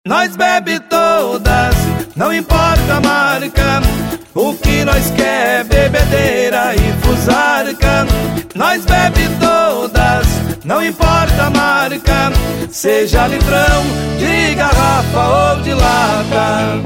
Nós bebe todas, não importa a marca. O que nós quer é bebedeira e fusarca. Nós bebe todas, não importa a marca. Seja litrão, de garrafa ou de lata.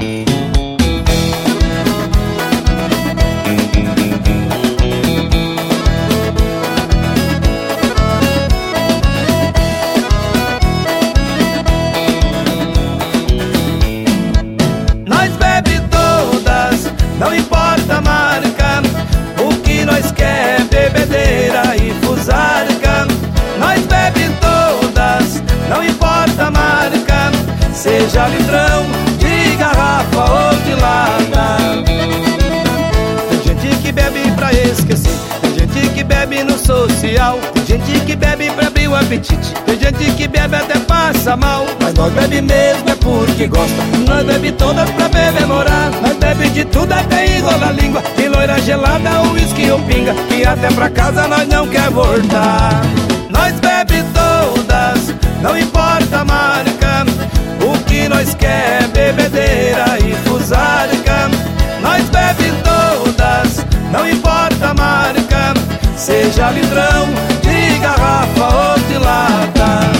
Não importa a marca, o que nós quer é bebedeira e fusarca. Nós bebe todas, não importa a marca. Seja litrão, de garrafa ou de lata. Tem gente que bebe pra esquecer, tem gente que bebe no social, tem gente que bebe pra abrir o apetite, tem gente que bebe até passa mal. Mas nós bebe mesmo é porque gosta. Nós bebe todas pra bebemorar. Nós bebe de tudo até enrola a língua, de loira gelada, uísque ou pinga, que até pra casa nós não quer voltar. Nós bebe todas, não importa a marca. O que nós quer é bebedeira e fusarca. Nós bebe todas, não importa a marca. Seja litrão, de garrafa ou de lata.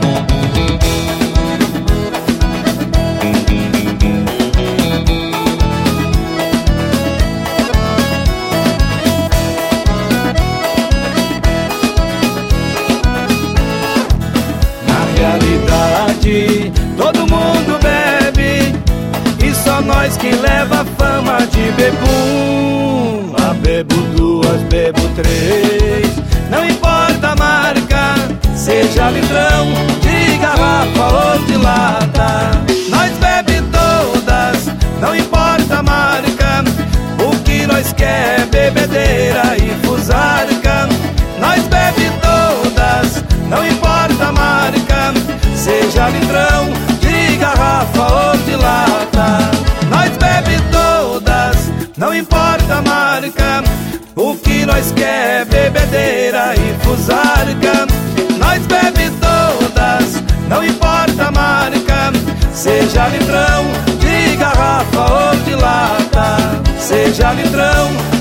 Todo mundo bebe, e só nós que leva a fama de bebum. Ah, bebo duas, bebo três, não importa a marca. Seja litrão, de garrafa ou de lata. Nós bebe todas, não importa a marca. O que nós quer é bebedeira e fusarca. Nós bebe todas, não importa a marca. Seja litrão, de garrafa ou de lata. Nós bebe todas, não importa a marca. O que nós quer é bebedeira e fusarca. Nós bebe todas, não importa a marca. Seja litrão, de garrafa ou de lata. Seja litrão,